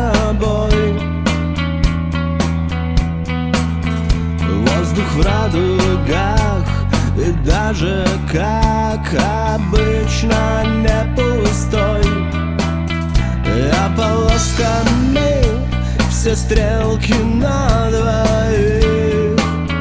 тобой. Воздух в радугах, и даже, как обычно, не пустой. А полосками все стрелки на двоих.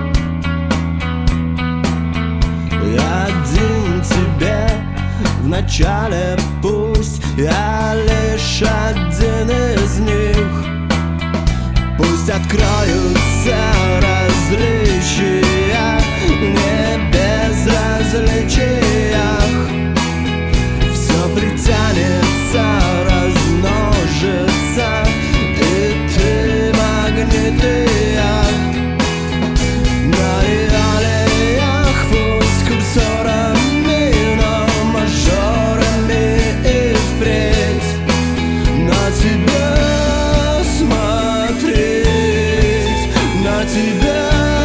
Один тебе в начале пусть, я лишь один из них. Пусть откроются различия, не безразличиях. Все притянется, размножится, и ты магниты. На реалиях пусть курсорами, но мажорами и впредь на тебя смотреть, на тебя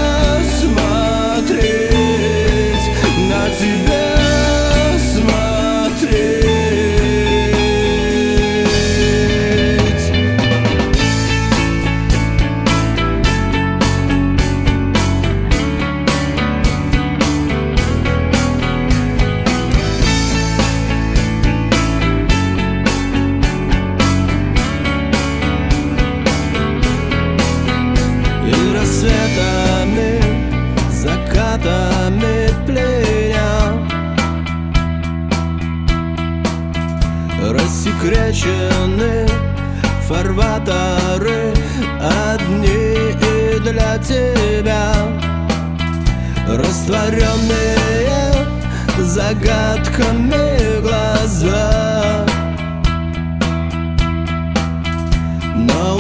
смотреть, на тебя смотреть. И рассветами, закатами пленя рассекречены фарватеры одни и для тебя, растворенные загадками глаза. Но